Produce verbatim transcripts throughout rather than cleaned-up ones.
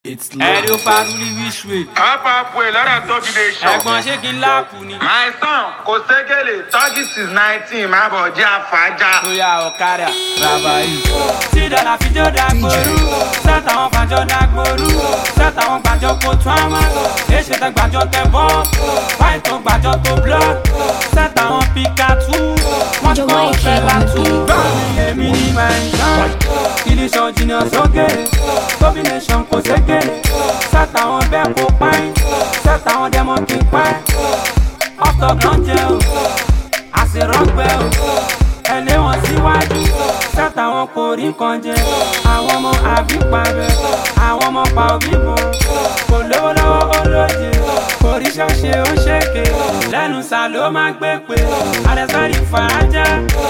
It's love. Ẹ̀rí ó farúlí wíṣùwé. Papa pé lọ́dọ̀ tó fi lè ṣọ́. Ẹ̀gbọ́n ṣé kí n láàpù ni? My son kò ségele thirty six nineteen má bọ̀ jẹ́ àfájà. Bóyá ọ̀kadà bàbá yìí. Tí dọ̀là fi jó dàgbòrú. Sẹ́tà wọn gbàjọ́ dàgbòrú. Sẹ́tà wọn gbàjọ́ kó tún àmà. Èṣe tẹ gbàjọ́ tẹ bọ́. Wáyé tó gbàjọ́ tó block. Sẹ́tà wọn Pikachu. Wọ́n ti kọ́ òfẹ́ látú. Báwo èmi ní máa ń ṣán? Ilé-iṣẹ́ jìnnà sókè. Combination kò ségele. Sẹ́tà wọn bẹ́ẹ̀ kó páín. Sẹ́tà wọn dẹ́mọ̀ kí n páín. Ọ̀tọ̀ kan jẹ́ o. Àṣìrọ́gbẹ́ o. Ẹlé wọn síwájú. Sẹ́tà wọn kò rí nǹkan jẹ. Àwọn ọmọ àbíparẹ́. Àwọn ọmọ pa òbí bọ̀. Kò lówó lọ́wọ́ olóje. Kò ríṣẹ́ ṣe ó ṣèké. Lẹ́nu sá ló máa gbé pé. Àdẹ́sọ́rí fàájà.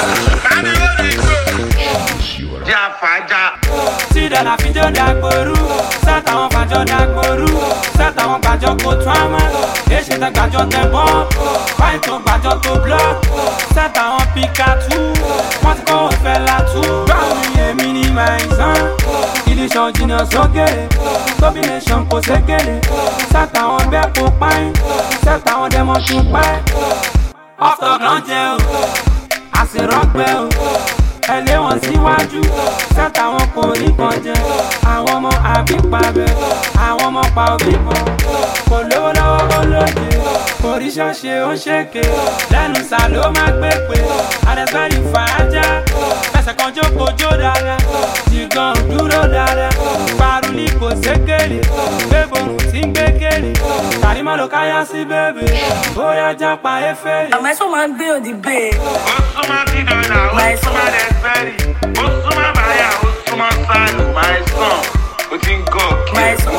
Jẹ́ àfájà. Tí dọ̀là fi jó dàgbòrú. Sẹ́tà wọn gbàjọ́ dàgbòrú. Sẹ́tà wọn gbàjọ́ kó tún àmà. Èṣe tẹ gbàjọ́ tẹ bọ́. Wáyé tó gbàjọ́ tó block. Sẹ́tà wọn Pikachu. Wọ́n ti kọ́ òfẹ́ látú. Báwo ni èmi ní máa ń sán? Ilé-iṣẹ́ jìnnà sókè. Combination kò ségele. Sẹ́tà wọn bẹ́ẹ̀ kó páín. Sẹ́tà wọn dẹ́mọ̀ tún pẹ́. Ọ̀tọ̀ kan jẹ́ o. Àṣìrọ́gbẹ́ o. Ẹlé wọn síwájú. Sẹ́tà wọn kò rí kan jẹ. Àwọn ọmọ àbíparẹ́. Àwọn ọmọ pa òbí bọ̀. Kò lówó lọ́wọ́ olóje. Kò ríṣẹ́ ṣe ó ṣèké. Lẹ́nu sá ló máa gbé pé. Àdẹ́sọ́rí fàájà. Fẹsẹ̀ kan jókòó jó dáadáa. Jìgàn dúró dáadáa. Faruli kò ségele. Gbéborùn tí ń gbégele. Kàrímọ́ ló káyá sí bèbè. Bóyá jápa efele. Àmọ́ ẹ̀sùn máa ń gbé òdì bẹ́ẹ̀. Ó súnmọ́ tí dọ̀là, ó súnmọ́ dẹ́sẹ̀rì. Ó súnmọ́ báyà, ó súnmọ́ sálù. My son, ó ti ń gọ̀ kí. My son.